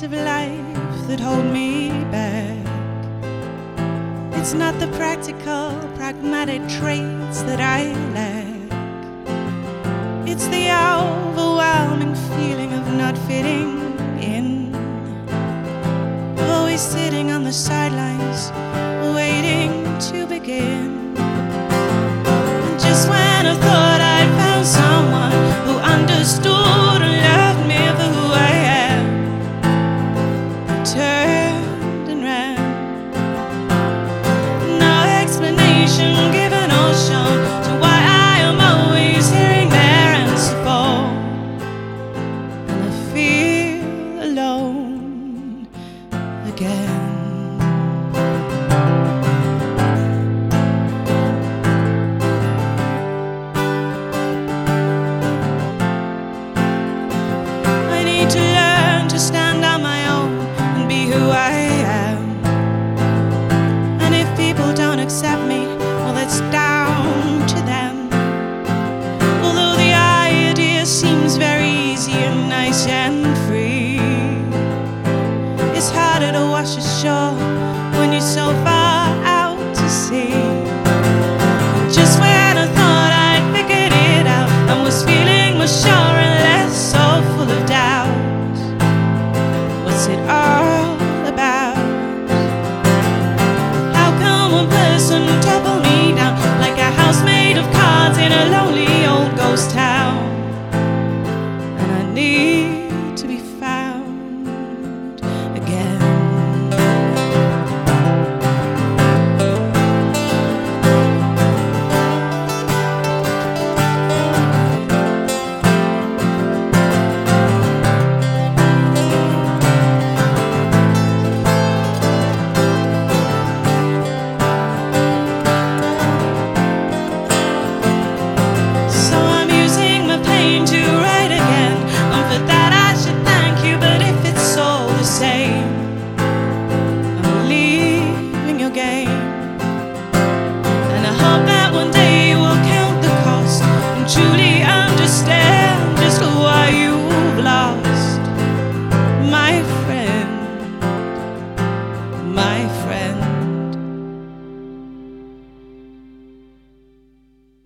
of life that hold me back. It's not the practical, pragmatic traits that I lack. It's the overwhelming feeling of not fitting in, always sitting on the sidelines, waiting to begin. And just when I thought I'd found someone who understood and loved me for who I am, I turned and ran. No explanation given or shown to why I am always hearing their answer for, and I feel alone again. To learn to stand on my own and be who I am. And if people don't accept me, well, it's down to them. Although the idea seems very easy and nice and free, it's harder to wash ashore when you're so far out to sea. Just when I thought I'd figured it out and was feeling more sure and less so full of doubt, what's it all